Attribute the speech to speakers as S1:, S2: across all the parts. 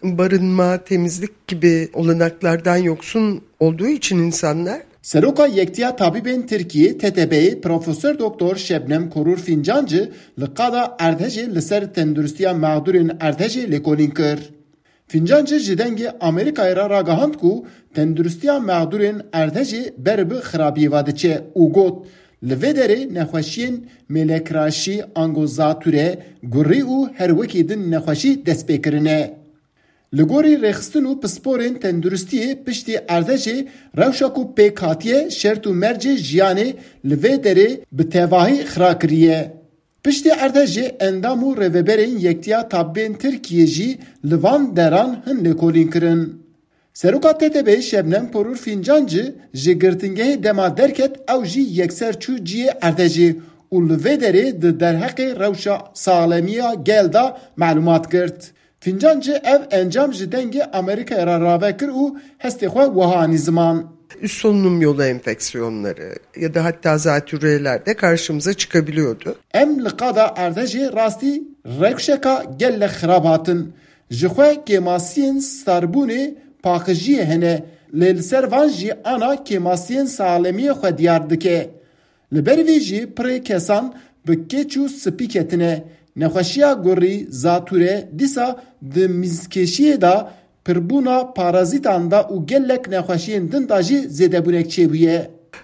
S1: barınma, temizlik gibi olanaklardan yoksun olduğu için insanlar.
S2: Seroka Yektiya Tabibên Tirkiye TTB'yi Profesör Doktor Şebnem Korur Fincancı li qada erdhejê li ser tendurustiya mağdurên erdhejê lêkolîn kir. Fincancı ji dengê Amerîkayê re ragihand ku tendurustiya mağdurên erdhejê ber bi xirabiyê ve diçe û got li vê derê nexweşiyên mêlekraşî, angozatûre, gurî û her wekî din nexweşî destpêkirine. Li gorî rêxistin û pisporên tendurustiyê piştî erdhejê rewşa ku pêk hatiye şert û mercê jiyanê li vê derê bi tevahî xira kiriye. Piştî erdhejê endam û rêveberên Yektiya Tabibên Tirkiye jî li van deran hin lêkolîn kirin. Seroka TTB Şebnem Korur Fincancı ji girtingehê dema derket ew jî yekser çû ciyê erdhejê û li vê derê di derheqê rewşa salemiya gel da malûmat girt. Fincancı ev encam ji dengê Amerîkayê re ravekir û hestê xwe wiha anî ziman.
S1: Üst solunum yolu enfeksiyonları ya da hatta zatürreler de karşımıza çıkabiliyordu.
S2: Em li qada erdhejê rastî rewşeka gelle xirab hatin. Ji xwe kêmasiyên starbûnê paqijiyê hene lê li ser van jî ana kêmasiyên salemiyê xwe diyar dike. Li ber vê jî pirê kesan bi keç û spî ketine. Nexweşiya gurî, zatûre dîsa di mîzkeşiyê da pirbûna parazîtan da û gelek nexweşiyên din da jî zêdebûnek çêbûye.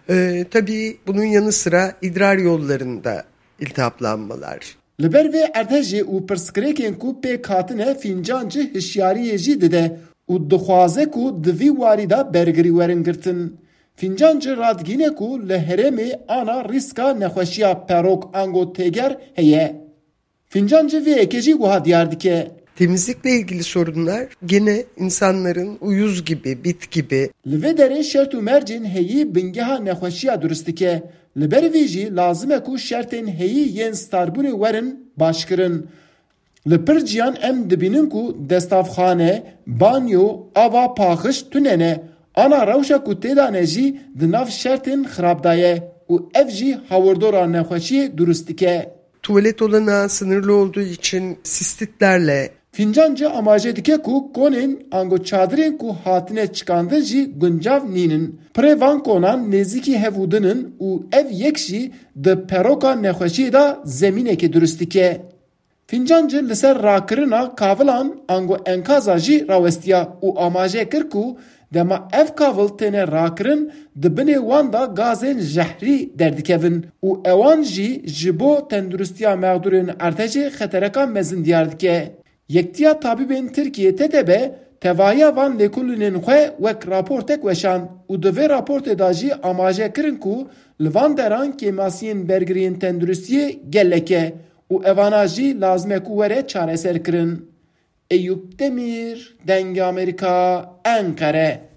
S1: Tabii bunun yanı sıra idrar yollarında iltihaplanmalar.
S2: Li ber vê erdhejê û pirsgirêkên ku pêk hatine Fincancı hişyariyê jî dide û dixwaze ku di vî warî da bergirî werin girtin. Fincancı radgîne ku li herêmê ana rîska nexweşiya perok ango têger heye. Fincancı vê yekê jî wiha diyar dike.
S1: Temizlikle ilgili sorunlar gene insanların uyuz gibi, bit gibi.
S2: Li vê derê şert û mercên heyî bingeha nexweşiya durist dike. Li ber vê jî lazim e ku şertên heyî yên starbûnê werin başkirin. Li pir ciyan em dibînin ku destavxane, banyo, ava paxiş tunene. Ana rewşa ku têdane jî di nav şertên xirabdaye û ev jî hawerdora nexweşiyê durist dike.
S1: Tuvalet olanağı sınırlı olduğu için sistitlerle.
S2: Fincancı amaje dike ku konên ango çadırên ku hatine çıkandin jî guncav nînin. Pirê van konan nêzîkî hevûdinin û ev yek jî di peroka nexweşiyê da zemînekê durist dike. Fincancı li ser rakirina kavilan ango enkaza jî rawestiya û amaje kir ku dema ev kavil têne rakirin di binê wan da gazên jehrî derdikevin û ewan jî ji bo tendurustiya mağdurên erdhejê xetereka mezin diyar dike. Yektiya Tabibên Tirkiye TTB tevahiya van lêkolînên xwe wek raportek weşand û di vê raportê da jî amaje kirin ku li van deran kêmasiyên bergiriyên tendurustiyê gelek e û evana jî lazim e ku were çareser kirin. Eyüp Demir, Dengê Amerika, Ankara.